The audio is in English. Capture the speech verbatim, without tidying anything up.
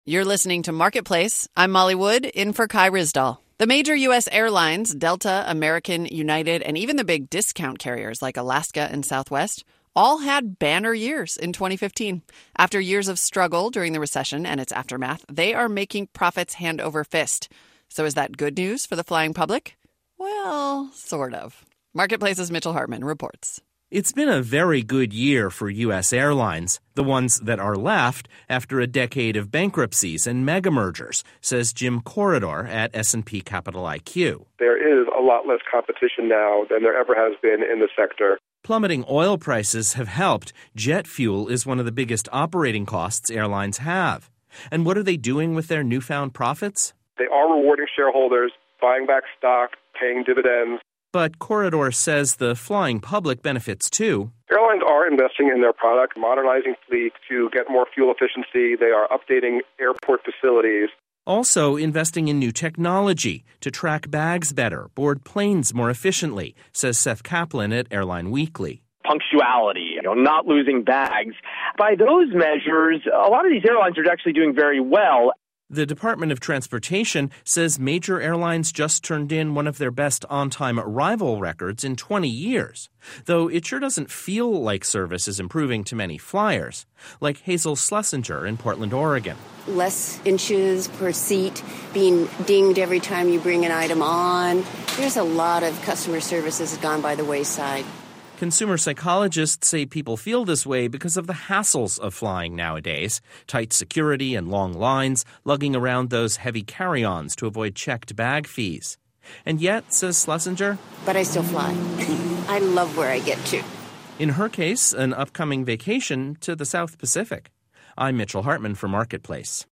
You're listening to Marketplace. I'm Molly Wood, in for Kai Ryssdal. The major U S airlines, Delta, American, United, and even the big discount carriers like Alaska and Southwest, all had banner years in twenty fifteen. After years of struggle during the recession and its aftermath, they are making profits hand over fist. So is that good news for the flying public? Well, sort of. Marketplace's Mitchell Hartman reports. It's been a very good year for U S airlines, the ones that are left after a decade of bankruptcies and mega mergers, says Jim Corridor at S and P Capital I Q. There is a lot less competition now than there ever has been in the sector. Plummeting oil prices have helped. Jet fuel is one of the biggest operating costs airlines have. And what are they doing with their newfound profits? They are rewarding shareholders, buying back stock, paying dividends. But Corridor says the flying public benefits too. Airlines are investing in their product, modernizing fleet to get more fuel efficiency. They are updating airport facilities. Also investing in new technology to track bags better, board planes more efficiently, says Seth Kaplan at Airline Weekly. Punctuality, you know, not losing bags. By those measures, a lot of these airlines are actually doing very well. The Department of Transportation says major airlines just turned in one of their best on-time arrival records in twenty years, though it sure doesn't feel like service is improving to many flyers, like Hazel Schlesinger in Portland, Oregon. Less inches per seat, being dinged every time you bring an item on. There's a lot of customer service that's gone by the wayside. Consumer psychologists say people feel this way because of the hassles of flying nowadays. Tight security and long lines, lugging around those heavy carry-ons to avoid checked bag fees. And yet, says Schlesinger, but I still fly. I love where I get to. In her case, an upcoming vacation to the South Pacific. I'm Mitchell Hartman for Marketplace.